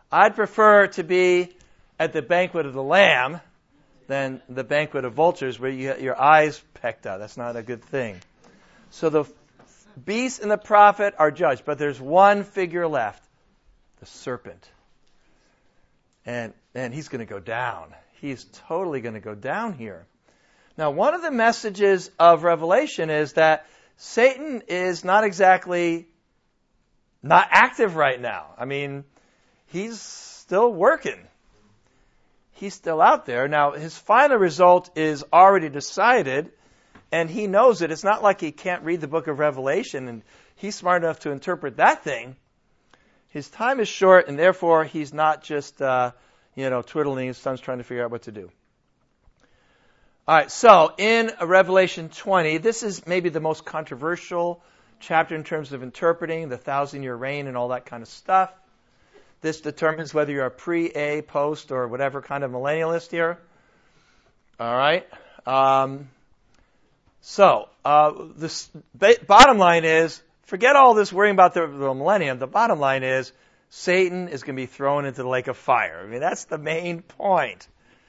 I'd prefer to be at the banquet of the Lamb than the banquet of vultures where you get your eyes pecked out. That's not a good thing. So the beast and the prophet are judged, but there's one figure left, the serpent. And he's going to go down. He's totally going to go down here. Now, one of the messages of Revelation is that Satan is not exactly not active right now. I mean, he's still working. He's still out there. Now, his final result is already decided, and he knows it. It's not like he can't read the book of Revelation, and he's smart enough to interpret that thing. His time is short, and therefore he's not just, twiddling his thumbs trying to figure out what to do. All right, so in Revelation 20, this is maybe the most controversial chapter in terms of interpreting the 1,000-year reign and all that kind of stuff. This determines whether you're a pre, a, post, or whatever kind of millennialist here. All right. The bottom line is, forget all this worrying about the millennium. The bottom line is, Satan is going to be thrown into the lake of fire. I mean, that's the main point.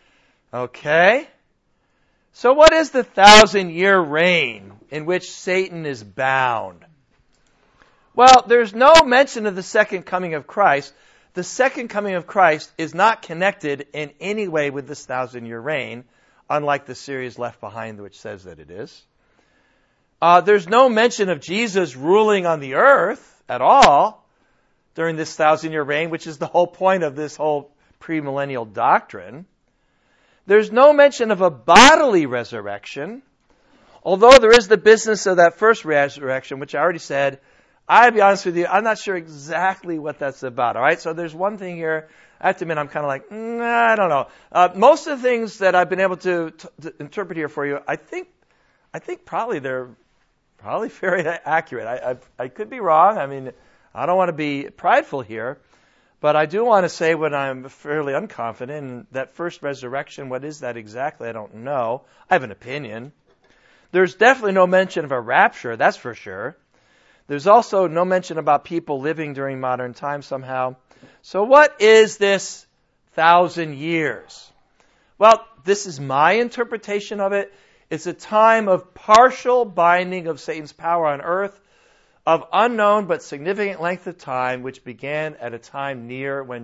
Okay? So what is the 1,000-year reign in which Satan is bound? Well, there's no mention of the second coming of Christ. The second coming of Christ is not connected in any way with this 1,000-year reign, unlike the series Left Behind, which says that it is. There's no mention of Jesus ruling on the earth at all during this 1,000-year reign, which is the whole point of this whole premillennial doctrine. There's no mention of a bodily resurrection, although there is the business of that first resurrection, which I already said. I'll be honest with you, I'm not sure exactly what that's about. All right, so there's one thing here. I have to admit, I'm kind of like, I don't know. Most of the things that I've been able to interpret here for you, I think probably they're very accurate. I could be wrong. I mean, I don't want to be prideful here. But I do want to say when I'm fairly unconfident in that first resurrection, what is that exactly? I don't know. I have an opinion. There's definitely no mention of a rapture, that's for sure. There's also no mention about people living during modern times somehow. So what is this 1,000 years? Well, this is my interpretation of it. It's a time of partial binding of Satan's power on earth, of unknown but significant length of time, which began at a time near when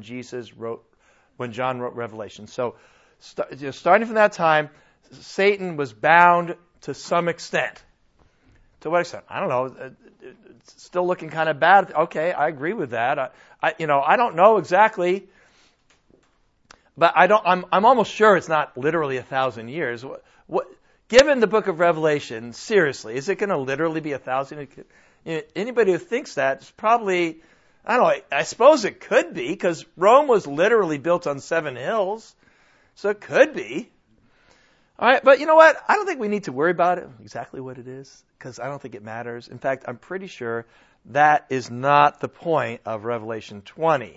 John wrote Revelation. So, starting from that time, Satan was bound to some extent. To what extent? I don't know. It's still looking kind of bad. Okay, I agree with that. I don't know exactly, but I'm almost sure it's not literally 1,000 years. Given the book of Revelation, seriously, is it going to literally be 1,000? Anybody who thinks that is probably, I don't know, I suppose it could be, because Rome was literally built on 7 hills. So it could be. All right, but you know what? I don't think we need to worry about it, exactly what it is, because I don't think it matters. In fact, I'm pretty sure that is not the point of Revelation 20.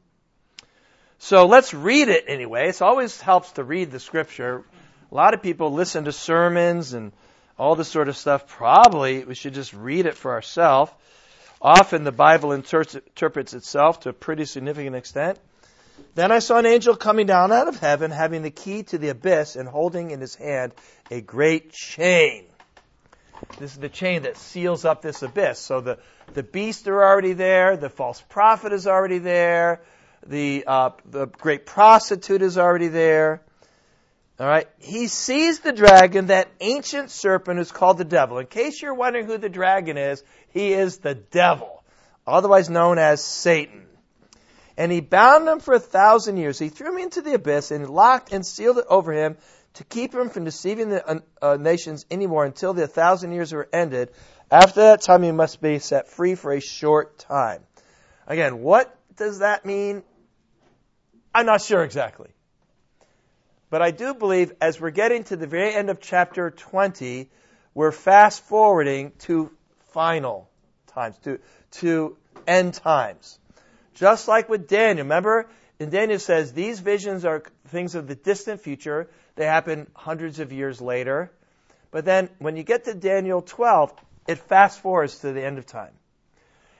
So let's read it anyway. It always helps to read the scripture. A lot of people listen to sermons and all this sort of stuff. Probably we should just read it for ourselves. Often the Bible interprets itself to a pretty significant extent. Then I saw an angel coming down out of heaven, having the key to the abyss and holding in his hand a great chain. This is the chain that seals up this abyss. So the beast are already there. The false prophet is already there. The great prostitute is already there. All right. He sees the dragon, that ancient serpent who's called the devil. In case you're wondering who the dragon is, he is the devil, otherwise known as Satan. And he bound him for 1,000 years. He threw him into the abyss and locked and sealed it over him to keep him from deceiving the nations anymore until the 1,000 years were ended. After that time, he must be set free for a short time. Again, what does that mean? I'm not sure exactly. But I do believe as we're getting to the very end of chapter 20, we're fast forwarding to final times, to end times. Just like with Daniel. Remember, in Daniel it says these visions are things of the distant future. They happen hundreds of years later. But then when you get to Daniel 12, it fast forwards to the end of time.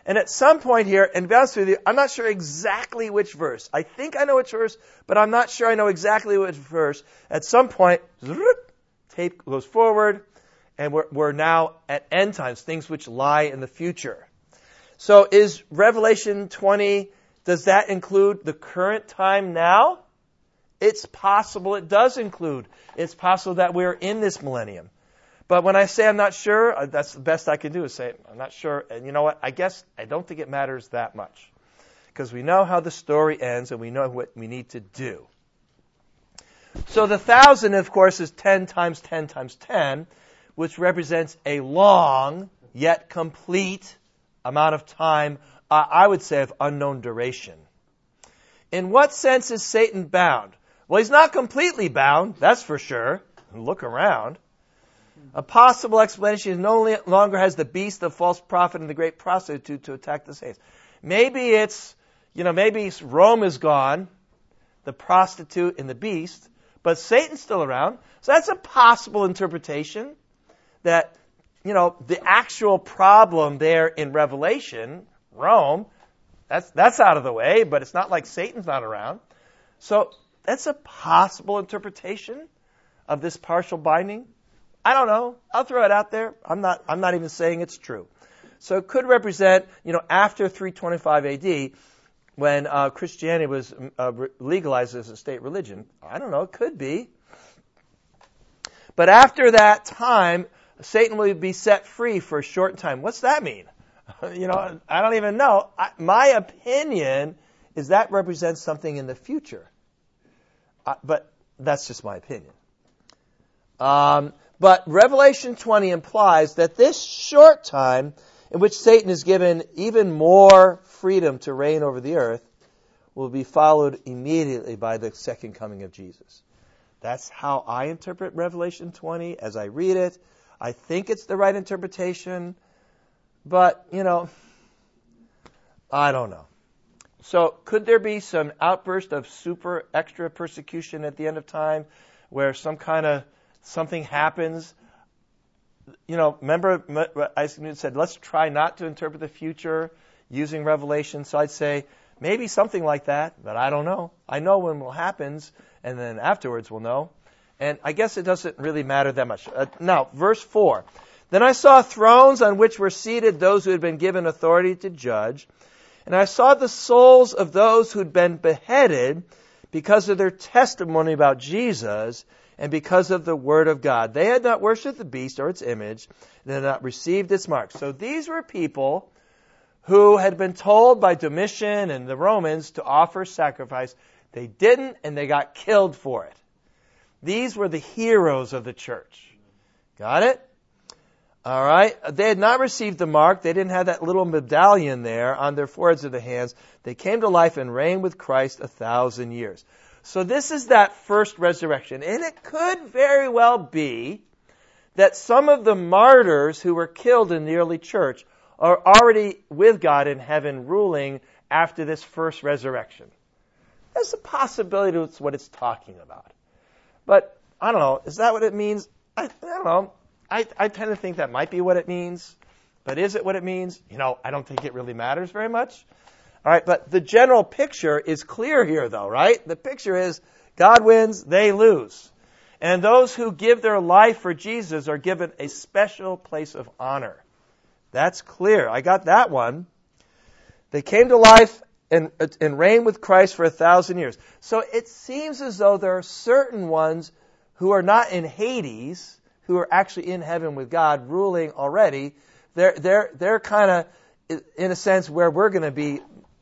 And at some point here, and to be honest with you, I'm not sure exactly which verse. I think I know which verse, but I'm not sure I know exactly which verse. At some point, tape goes forward, and we're now at end times, things which lie in the future. So is Revelation 20, does that include the current time now? It's possible it does include. It's possible that we're in this millennium. But when I say I'm not sure, that's the best I can do is say I'm not sure. And you know what? I guess I don't think it matters that much. Because we know how the story ends and we know what we need to do. So the 1,000, of course, is 10 times 10 times 10, which represents a long yet complete amount of time, I would say of unknown duration. In what sense is Satan bound? Well, he's not completely bound, that's for sure. Look around. A possible explanation is no longer has the beast, the false prophet, and the great prostitute to attack the saints. Maybe maybe Rome is gone, the prostitute and the beast, but Satan's still around. So that's a possible interpretation that, the actual problem there in Revelation, Rome, that's out of the way, but it's not like Satan's not around. So that's a possible interpretation of this partial binding. I don't know. I'll throw it out there. I'm not even saying it's true. So it could represent, after 325 AD, when Christianity was legalized as a state religion. I don't know. It could be. But after that time, Satan will be set free for a short time. What's that mean? I don't even know. My opinion is that represents something in the future. But that's just my opinion. But Revelation 20 implies that this short time in which Satan is given even more freedom to reign over the earth will be followed immediately by the second coming of Jesus. That's how I interpret Revelation 20 as I read it. I think it's the right interpretation, but, I don't know. So could there be some outburst of super extra persecution at the end of time where something happens? Remember Isaac Newton said, let's try not to interpret the future using Revelation. So I'd say maybe something like that, but I don't know. I know when it happens, and then afterwards we'll know. And I guess it doesn't really matter that much. Now, verse 4. Then I saw thrones on which were seated those who had been given authority to judge. And I saw the souls of those who'd been beheaded because of their testimony about Jesus and because of the word of God. They had not worshipped the beast or its image. They had not received its mark. So these were people who had been told by Domitian and the Romans to offer sacrifice. They didn't, and they got killed for it. These were the heroes of the church. Got it? All right. They had not received the mark. They didn't have that little medallion there on their foreheads or their hands. They came to life and reigned with Christ 1,000 years. So this is that first resurrection. And it could very well be that some of the martyrs who were killed in the early church are already with God in heaven ruling after this first resurrection. That's a possibility. That's what it's talking about. But I don't know. Is that what it means? I don't know. I tend to think that might be what it means. But is it what it means? I don't think it really matters very much. All right, but the general picture is clear here, though, right? The picture is God wins, they lose. And those who give their life for Jesus are given a special place of honor. That's clear. I got that one. They came to life and reigned with Christ for 1,000 years. So it seems as though there are certain ones who are not in Hades, who are actually in heaven with God, ruling already. They're kind of, in a sense, where we're going to be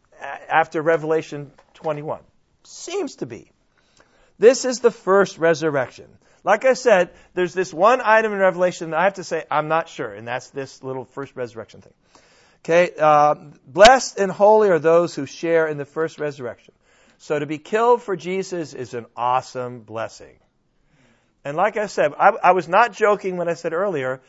after Revelation 21. Seems to be. This is the first resurrection. Like I said, there's this one item in Revelation that I have to say I'm not sure, and that's this little first resurrection thing. Okay, blessed and holy are those who share in the first resurrection. So to be killed for Jesus is an awesome blessing. And like I said, I was not joking when I said earlier,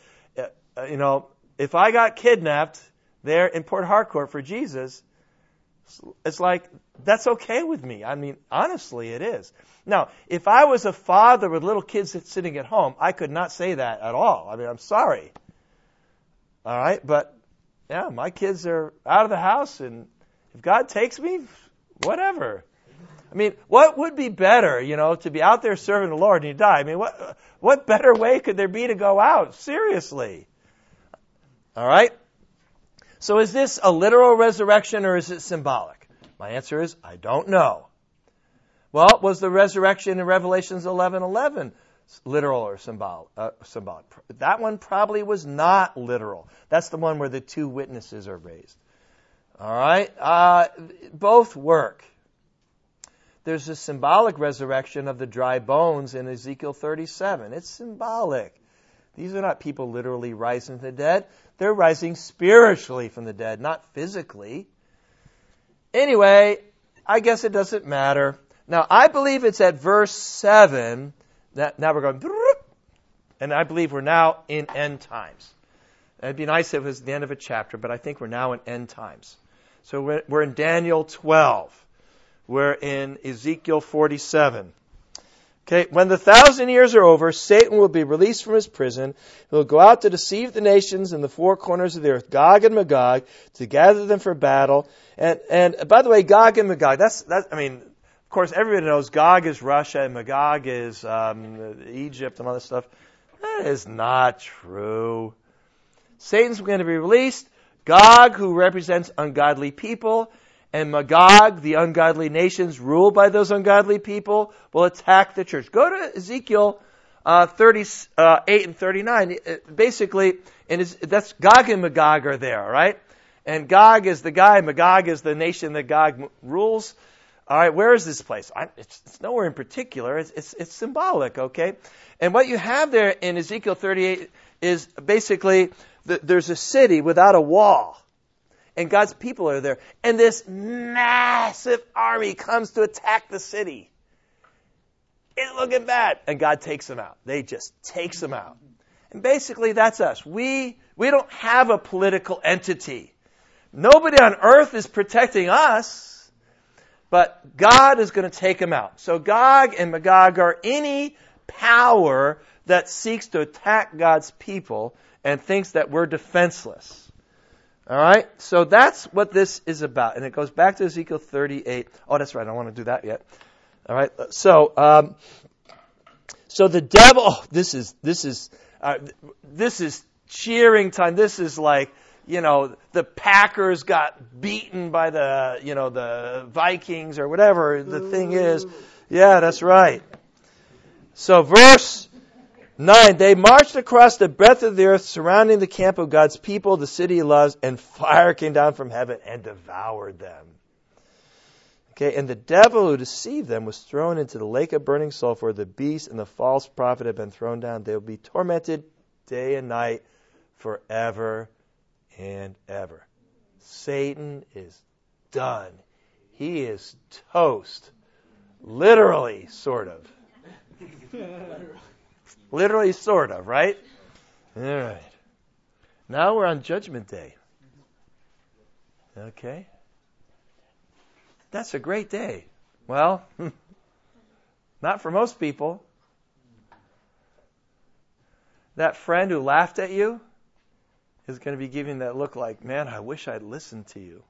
if I got kidnapped there in Port Harcourt for Jesus, it's like, that's okay with me. I mean, honestly, it is. Now, if I was a father with little kids sitting at home, I could not say that at all. I mean, I'm sorry. All right? But Yeah, my kids are out of the house, and if God takes me, whatever. I mean, what would be better, to be out there serving the Lord and you die? I mean, what better way could there be to go out? Seriously. All right? So is this a literal resurrection or is it symbolic? My answer is, I don't know. Well, was the resurrection in Revelations 11:11 literal or symbolic? That one probably was not literal. That's the one where the two witnesses are raised. All right? Both work. There's a symbolic resurrection of the dry bones in Ezekiel 37. It's symbolic. These are not people literally rising from the dead. They're rising spiritually from the dead, not physically. Anyway, I guess it doesn't matter. Now, I believe it's at verse 7. Now we're going, and I believe we're now in end times. It'd be nice if it was the end of a chapter, but I think we're now in end times. So we're in Daniel 12. We're in Ezekiel 47. Okay, when the 1,000 years are over, Satan will be released from his prison. He will go out to deceive the nations in the four corners of the earth, Gog and Magog, to gather them for battle. And by the way, Gog and Magog, of course, everybody knows Gog is Russia and Magog is Egypt and all this stuff. That is not true. Satan's going to be released. Gog, who represents ungodly people, and Magog, the ungodly nations ruled by those ungodly people, will attack the church. Go to Ezekiel 38 and 39. Basically, that's Gog and Magog are there, right? And Gog is the guy, Magog is the nation that Gog rules. All right, where is this place? It's nowhere in particular. It's symbolic, okay? And what you have there in Ezekiel 38 is basically there's a city without a wall. And God's people are there. And this massive army comes to attack the city. It's looking bad. And God takes them out. They just takes them out. And basically that's us. We don't have a political entity. Nobody on earth is protecting us. But God is going to take them out. So Gog and Magog are any power that seeks to attack God's people and thinks that we're defenseless. All right? So that's what this is about. And it goes back to Ezekiel 38. Oh, that's right. I don't want to do that yet. All right? So the devil, this is cheering time. This is like, the Packers got beaten by the Vikings or whatever the thing is. Yeah, that's right. So verse 9, they marched across the breadth of the earth, surrounding the camp of God's people, the city he loves, and fire came down from heaven and devoured them. Okay, and the devil who deceived them was thrown into the lake of burning sulfur. The beast and the false prophet have been thrown down. They will be tormented day and night forever and ever. Satan is done. He is toast. Literally, sort of. Literally, sort of, right? All right. Now we're on Judgment Day. Okay. That's a great day. Well, not for most people. That friend who laughed at you is going to be giving that look like, man, I wish I'd listened to you.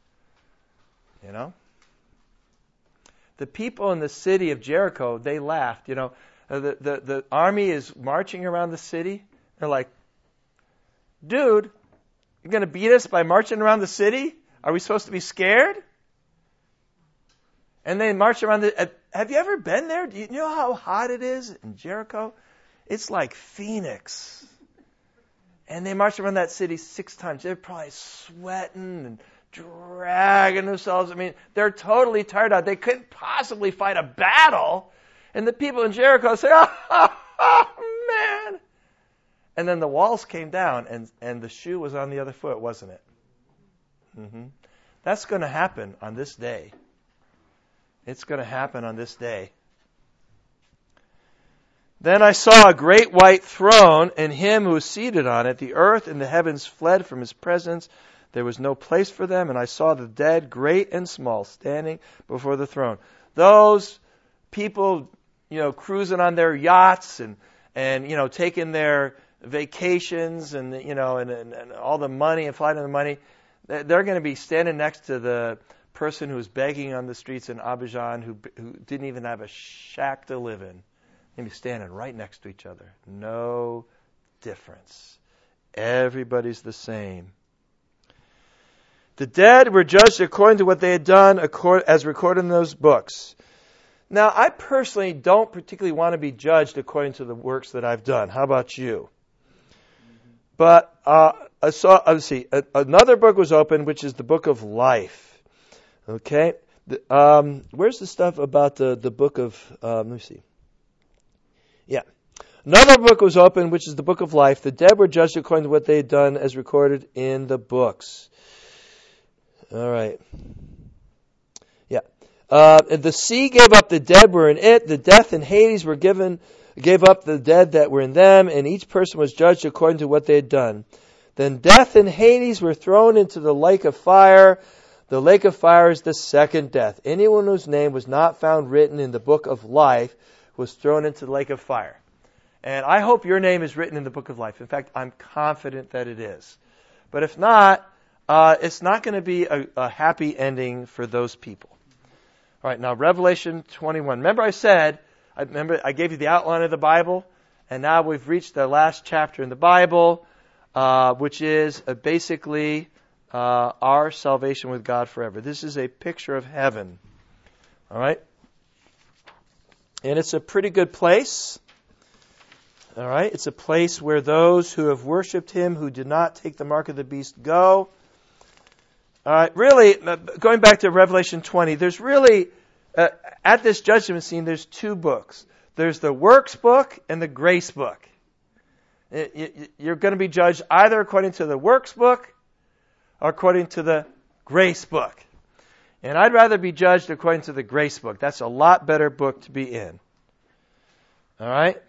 The people in the city of Jericho, they laughed. The army is marching around the city. They're like, dude, you're going to beat us by marching around the city? Are we supposed to be scared? And they march around have you ever been there? Do you know how hot it is in Jericho? It's like Phoenix. And they march around that city 6 times. They're probably sweating and dragging themselves. I mean, they're totally tired out. They couldn't possibly fight a battle. And the people in Jericho say, oh, man. And then the walls came down and the shoe was on the other foot, wasn't it? Mm-hmm. That's going to happen on this day. It's going to happen on this day. Then I saw a great white throne and him who was seated on it. The earth and the heavens fled from his presence. There was no place for them. And I saw the dead, great and small, standing before the throne. Those people, cruising on their yachts and taking their vacations and and all the money and flying the money, they're going to be standing next to the person who's begging on the streets in Abidjan who didn't even have a shack to live in. They'll be standing right next to each other. No difference. Everybody's the same. The dead were judged according to what they had done, as recorded in those books. Now, I personally don't particularly want to be judged according to the works that I've done. How about you? But another book was opened, which is the book of life. Okay? Where's the stuff about the book of, let me see. Yeah. Another book was opened, which is the book of life. The dead were judged according to what they had done, as recorded in the books. All right. Yeah. The sea gave up the dead were in it. The death and Hades gave up the dead that were in them, and each person was judged according to what they had done. Then death and Hades were thrown into the lake of fire. The lake of fire is the second death. Anyone whose name was not found written in the book of life was thrown into the lake of fire. And I hope your name is written in the book of life. In fact, I'm confident that it is. But if not, it's not going to be a happy ending for those people. All right, now Revelation 21. Remember I gave you the outline of the Bible, and now we've reached the last chapter in the Bible, which is basically our salvation with God forever. This is a picture of heaven. All right? And it's a pretty good place. All right? It's a place where those who have worshipped Him, who did not take the mark of the beast, go. All right, really, going back to Revelation 20, there's really, at this judgment scene, there's two books. There's the works book and the grace book. You're going to be judged either according to the works book or according to the grace book. And I'd rather be judged according to the grace book. That's a lot better book to be in. All right?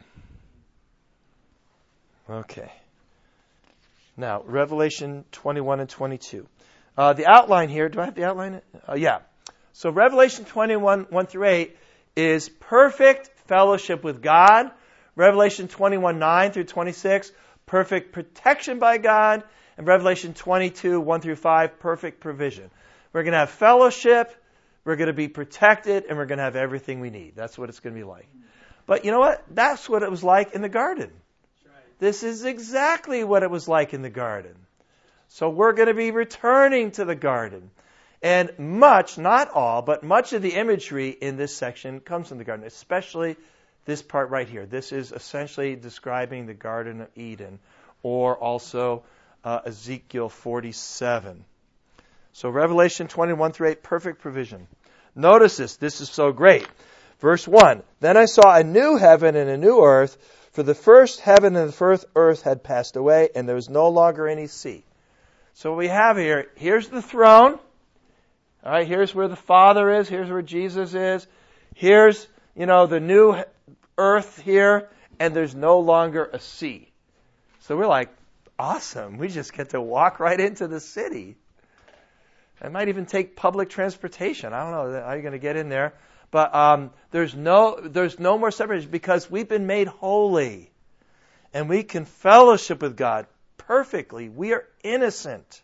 Okay. Now, Revelation 21 and 22. The outline here, do I have the outline? Yeah. So Revelation 21, 1 through 8 is perfect fellowship with God. Revelation 21, 9 through 26, perfect protection by God. And Revelation 22, 1 through 5, perfect provision. We're going to have fellowship, we're going to be protected, and we're going to have everything we need. That's what it's going to be like. But you know what? That's what it was like in the garden. This is exactly what it was like in the garden. So we're going to be returning to the garden. And much, not all, but much of the imagery in this section comes from the garden, especially this part right here. This is essentially describing the Garden of Eden, or also Ezekiel 47. So Revelation 21 through 8, perfect provision. Notice this. This is so great. Verse 1, Then I saw a new heaven and a new earth, for the first heaven and the first earth had passed away, and there was no longer any sea. So what we have here, here's the throne. All right, here's where the Father is. Here's where Jesus is. Here's, the new earth here, and there's no longer a sea. So we're like, awesome. We just get to walk right into the city. I might even take public transportation. I don't know how you're going to get in there. But there's no more separation because we've been made holy. And we can fellowship with God perfectly. We are innocent.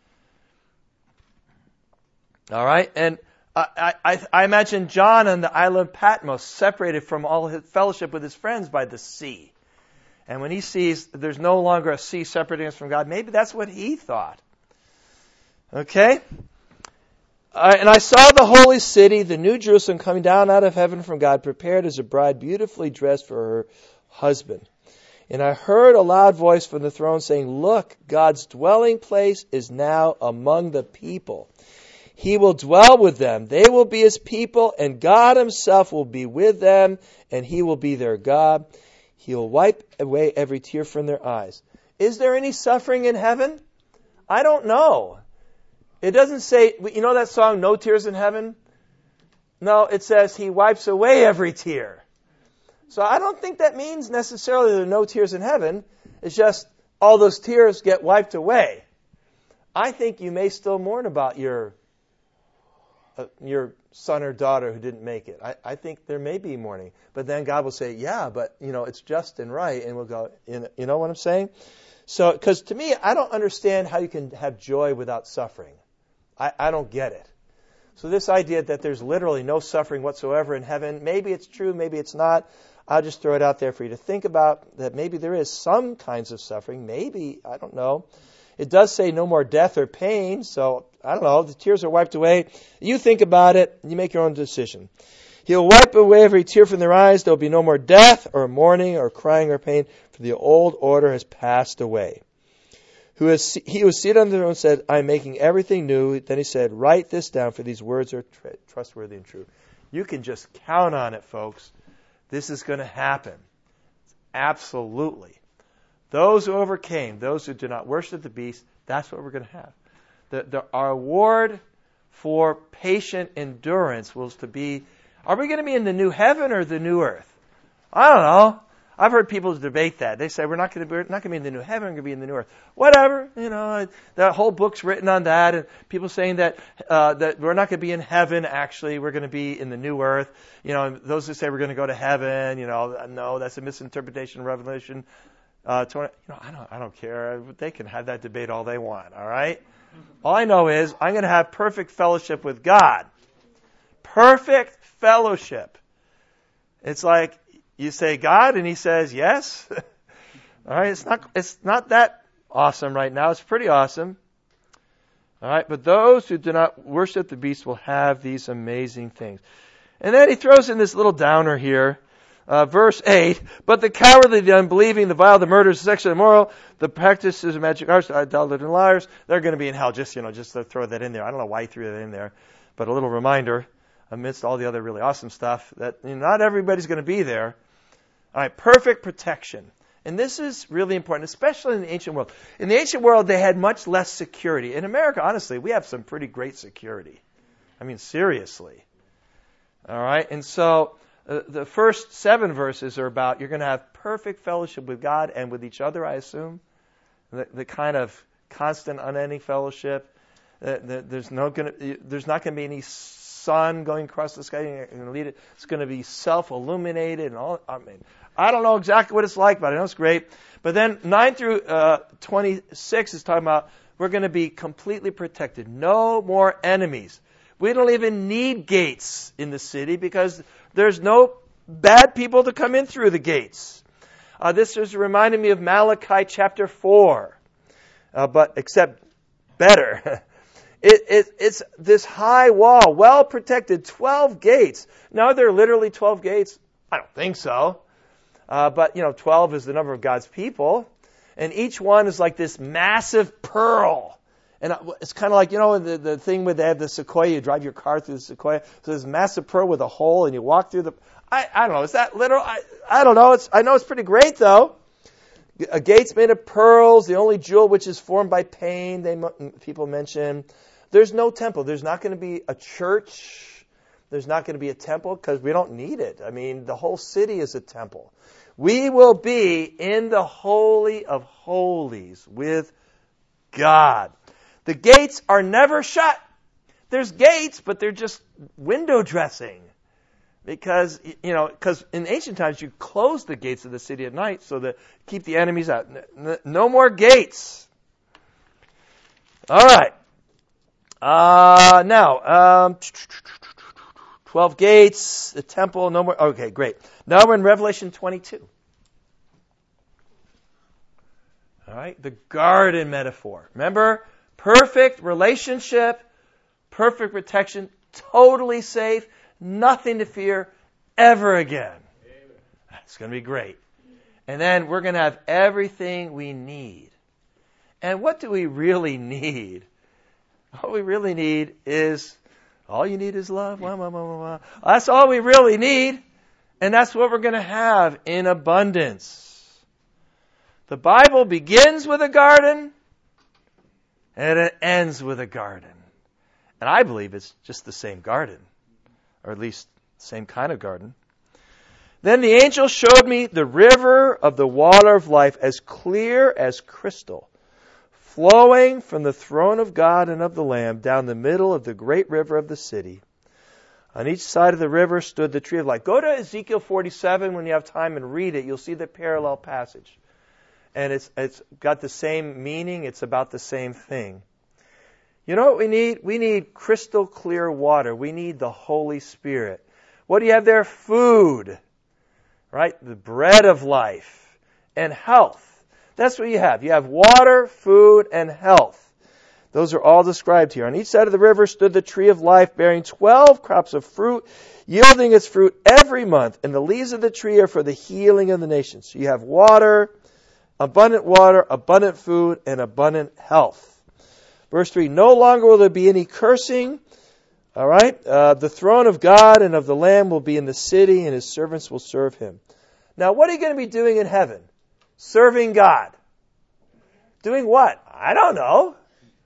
All right? And I imagine John on the island of Patmos separated from all his fellowship with his friends by the sea. And when he sees there's no longer a sea separating us from God, maybe that's what he thought. Okay? And I saw the holy city, the new Jerusalem, coming down out of heaven from God, prepared as a bride beautifully dressed for her husband. And I heard a loud voice from the throne saying, Look, God's dwelling place is now among the people. He will dwell with them. They will be His people, and God Himself will be with them, and He will be their God. He will wipe away every tear from their eyes. Is there any suffering in heaven? I don't know. It doesn't say, that song, No Tears in Heaven? No, it says He wipes away every tear. So I don't think that means necessarily there are no tears in heaven. It's just all those tears get wiped away. I think you may still mourn about your son or daughter who didn't make it. I think there may be mourning. But then God will say, yeah, but, it's just and right. And we'll go, you know what I'm saying? So, because to me, I don't understand how you can have joy without suffering. I don't get it. So this idea that there's literally no suffering whatsoever in heaven, maybe it's true, maybe it's not. I'll just throw it out there for you to think about, that maybe there is some kinds of suffering. Maybe, I don't know. It does say no more death or pain, so I don't know, the tears are wiped away. You think about it, you make your own decision. He'll wipe away every tear from their eyes. There'll be no more death or mourning or crying or pain, for the old order has passed away. He was seated on the throne said, I'm making everything new. Then he said, write this down, for these words are trustworthy and true. You can just count on it, folks. This is going to happen. Absolutely. Those who overcame, those who did not worship the beast, that's what we're going to have. Our award for patient endurance was to be, are we going to be in the new heaven or the new earth? I don't know. I've heard people debate that. They say we're not going to be in the new heaven, we're going to be in the new earth. Whatever, the whole book's written on that, and people saying that that we're not going to be in heaven. Actually, we're going to be in the new earth. Those who say we're going to go to heaven, no, that's a misinterpretation of Revelation 20. I don't care. They can have that debate all they want. All right. All I know is I'm going to have perfect fellowship with God. Perfect fellowship. It's like, you say God, and He says yes. All right, it's not that awesome right now. It's pretty awesome. All right, but those who do not worship the beast will have these amazing things. And then he throws in this little downer here, verse 8. But the cowardly, the unbelieving, the vile, the murderers, the sexually immoral, the practices of magic arts, the idolaters and liars, they're going to be in hell. Just to throw that in there. I don't know why he threw that in there, but a little reminder amidst all the other really awesome stuff that not everybody's going to be there. All right, perfect protection. And this is really important, especially in the ancient world. In the ancient world, they had much less security. In America, honestly, we have some pretty great security. I mean, seriously. All right, and so the first 7 verses are about you're going to have perfect fellowship with God and with each other, I assume. The kind of constant, unending fellowship. There's not going to be any sun going across the sky. You're going to lead it. It's going to be self-illuminated and all. I mean, I don't know exactly what it's like, but I know it's great. But then 9 through 26 is talking about we're going to be completely protected. No more enemies. We don't even need gates in the city because there's no bad people to come in through the gates. This is reminding me of Malachi chapter 4, but except better. It's this high wall, well protected, 12 gates. Now, are there literally 12 gates? I don't think so. But 12 is the number of God's people. And each one is like this massive pearl. And it's kind of like, the thing where they have the sequoia, you drive your car through the sequoia. So there's a massive pearl with a hole and you walk through the, I don't know, is that literal? I don't know. I know it's pretty great though. A gate's made of pearls, the only jewel which is formed by pain, people mention. There's no temple. There's not going to be a church. There's not going to be a temple because we don't need it. I mean, the whole city is a temple. We will be in the Holy of Holies with God. The gates are never shut. There's gates, but they're just window dressing. Because in ancient times you closed the gates of the city at night so that keep the enemies out. No more gates. All right. Now, 12 gates, the temple, no more. Okay, great. Now we're in Revelation 22. All right, the garden metaphor. Remember, perfect relationship, perfect protection, totally safe, nothing to fear ever again. It's going to be great. And then we're going to have everything we need. And what do we really need? All we really need is, all you need is love. That's all we really need. And that's what we're going to have in abundance. The Bible begins with a garden and it ends with a garden. And I believe it's just the same garden, or at least the same kind of garden. Then the angel showed me the river of the water of life, as clear as crystal, flowing from the throne of God and of the Lamb down the middle of the great river of the city. On each side of the river stood the tree of life. Go to Ezekiel 47 when you have time and read it. You'll see the parallel passage. And it's got the same meaning. It's about the same thing. You know what we need? We need crystal clear water. We need the Holy Spirit. What do you have there? Food. Right? The bread of life. And health. That's what you have. You have water, food, and health. Those are all described here. On each side of the river stood the tree of life, bearing 12 crops of fruit, yielding its fruit every month. And the leaves of the tree are for the healing of the nations. So you have water, abundant food, and abundant health. Verse 3, no longer will there be any cursing. All right? The throne of God and of the Lamb will be in the city, and his servants will serve him. Now, what are you going to be doing in heaven? Serving God. Doing what? I don't know,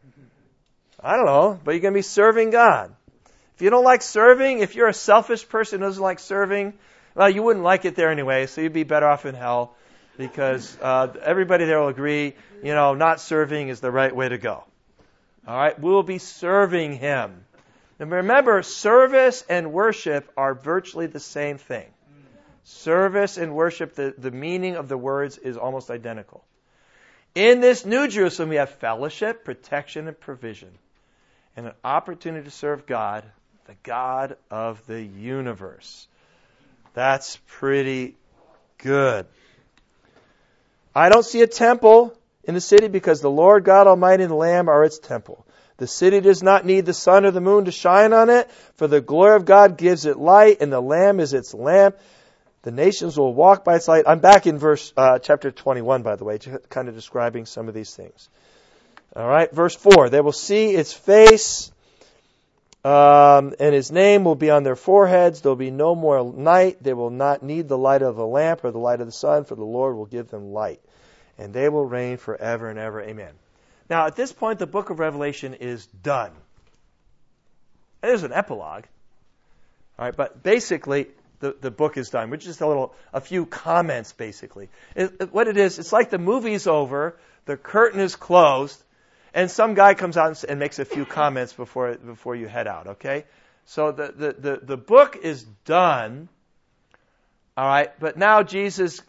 but you're going to be serving God. If you don't like serving, if you're a selfish person who doesn't like serving, well, you wouldn't like it there anyway, so you'd be better off in hell because everybody there will agree, not serving is the right way to go. All right? We will be serving him. And remember, service and worship are virtually the same thing. Service and worship, the meaning of the words is almost identical. In this New Jerusalem, we have fellowship, protection, and provision. And an opportunity to serve God, the God of the universe. That's pretty good. I don't see a temple in the city because the Lord God Almighty and the Lamb are its temple. The city does not need the sun or the moon to shine on it, for the glory of God gives it light, and the Lamb is its lamp. The nations will walk by its light. I'm back in chapter 21, by the way, kind of describing some of these things. All right, verse 4. They will see its face, and his name will be on their foreheads. There will be no more night. They will not need the light of the lamp or the light of the sun, for the Lord will give them light. And they will reign forever and ever. Amen. Now, at this point, the book of Revelation is done. There's an epilogue. All right, but basically, the book is done. Which is a few comments, basically. What it is, it's like the movie's over, the curtain is closed, and some guy comes out and makes a few comments before you head out, okay? So the book is done, all right, but now Jesus,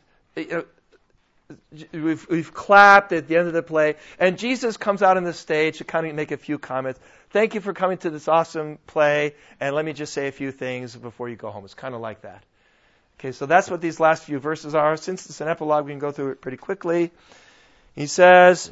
we've clapped at the end of the play, and Jesus comes out on the stage to kind of make a few comments. Thank you for coming to this awesome play, and let me just say a few things before you go home. It's kind of like that. Okay, so that's what these last few verses are. Since it's an epilogue, we can go through it pretty quickly. He says,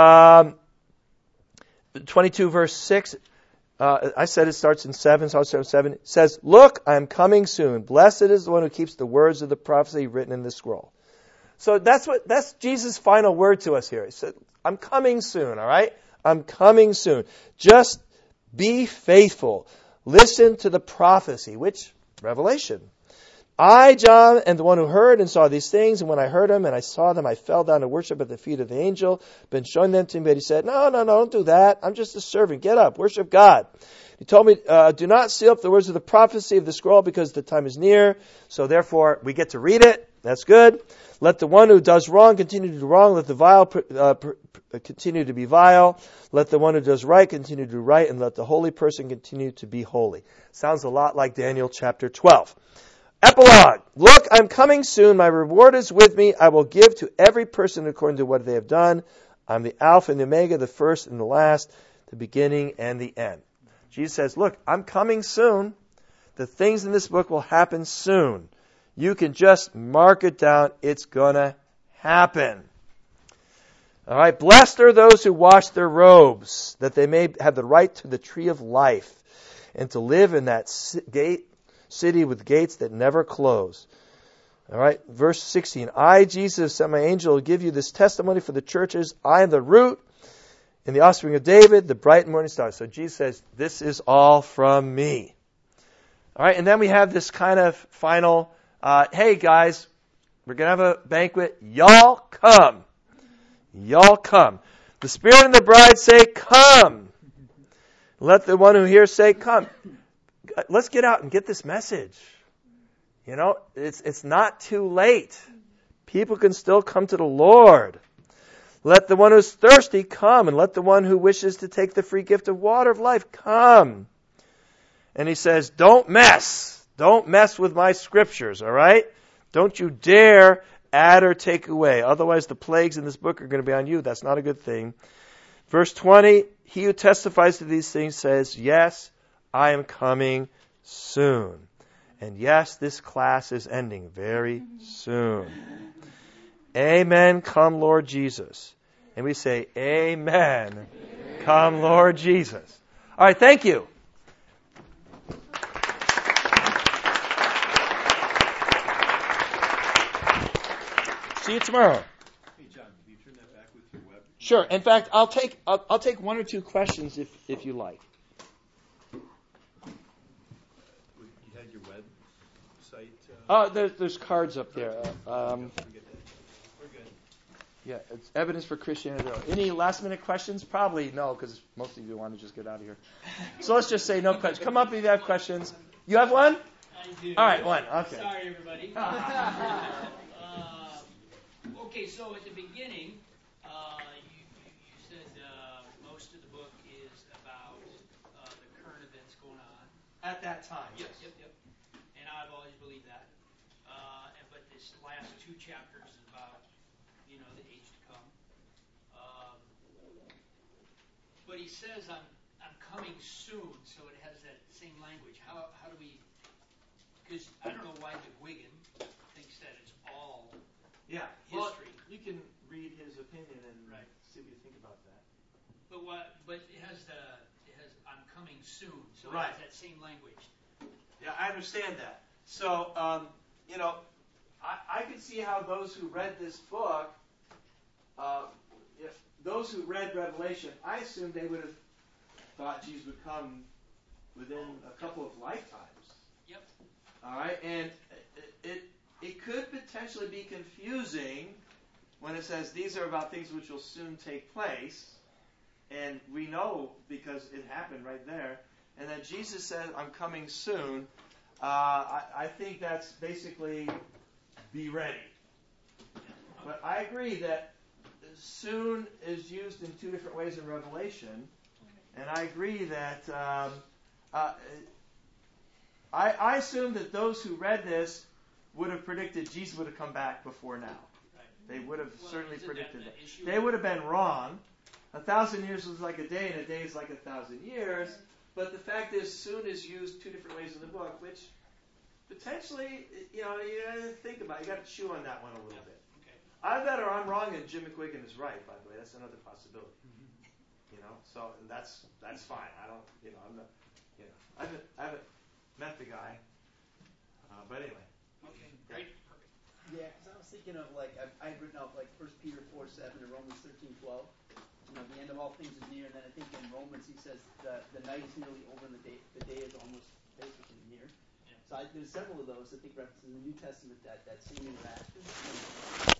22 verse 6, I said it starts in 7, so I'll start with 7. It says, look, I am coming soon. Blessed is the one who keeps the words of the prophecy written in this scroll. So that's Jesus' final word to us here. He said, I'm coming soon, all right? I'm coming soon. Just be faithful. Listen to the prophecy, which? Revelation. I, John, am the one who heard and saw these things, and when I heard them and I saw them, I fell down to worship at the feet of the angel. Been showing them to him, but he said, no, don't do that. I'm just a servant. Get up, worship God. He told me, do not seal up the words of the prophecy of the scroll because the time is near. So therefore, we get to read it. That's good. Let the one who does wrong continue to do wrong. Let the vile continue to be vile. Let the one who does right continue to do right. And let the holy person continue to be holy. Sounds a lot like Daniel chapter 12. Epilogue. Look, I'm coming soon. My reward is with me. I will give to every person according to what they have done. I'm the Alpha and the Omega, the first and the last, the beginning and the end. Jesus says, look, I'm coming soon. The things in this book will happen soon. You can just mark it down. It's going to happen. All right. Blessed are those who wash their robes, that they may have the right to the tree of life and to live in that city with gates that never close. All right. Verse 16. I, Jesus, sent my angel to give you this testimony for the churches. I am the root and the offspring of David, the bright and morning star. So Jesus says, this is all from me. All right. And then we have this kind of final hey guys, we're going to have a banquet. Y'all come. Y'all come. The Spirit and the bride say, come. Let the one who hears say, come. Let's get out and get this message. It's not too late. People can still come to the Lord. Let the one who's thirsty come, and let the one who wishes to take the free gift of water of life come. And he says, don't mess. Don't mess with my scriptures, all right? Don't you dare add or take away. Otherwise, the plagues in this book are going to be on you. That's not a good thing. Verse 20, he who testifies to these things says, yes, I am coming soon. And yes, this class is ending very soon. Amen, come Lord Jesus. And we say, amen, come Lord Jesus. All right, thank you. See you tomorrow. Hey John, can you turn that back with your web? Sure. In fact, I'll take one or two questions if you like. You had your website? There's cards up there. Forget that. We're good. Yeah, it's Evidence for Christianity. Any last minute questions? Probably no, because most of you want to just get out of here. So let's just say no questions. Come up if you have questions. You have one? I do. All right, one. Okay. Sorry, everybody. Okay, so at the beginning, you said most of the book is about the current events going on. At that time, yes. Yep. And I've always believed that. But this last two chapters is about, the age to come. But he says, I'm coming soon, so it has that same language. How do we... Because I don't know why McGuigan thinks that it's all... Yeah. History. Well, you can read his opinion and see what you think about that. But it has I'm coming soon, so Right. it has that same language. Yeah, I understand that. So, I could see how those who read this book, those who read Revelation, I assume they would have thought Jesus would come within a couple of lifetimes. Yep. All right, and it could potentially be confusing when it says these are about things which will soon take place, and we know because it happened right there. And then Jesus said, "I'm coming soon." I think that's basically be ready. But I agree that soon is used in two different ways in Revelation, and I agree that I assume that those who read this would have predicted Jesus would have come back before now. Right. They would have certainly predicted that. Issue? They would have been wrong. 1,000 years was like a day, and a day is like 1,000 years. But the fact is, soon is used two different ways in the book, which potentially, you think about it. You got to chew on that one a little bit. Okay. I bet or I'm wrong, and Jim McGuigan is right. By the way, that's another possibility. So that's fine. I don't, I'm not, I haven't met the guy, but anyway. Okay. Great. Perfect. Yeah, because I was thinking of I'd written out 1 Peter 4:7 and Romans 13:12. The end of all things is near, and then I think in Romans he says the night is nearly over and the day is almost basically near. Yeah. So there's several of those I think references in the New Testament that same interaction.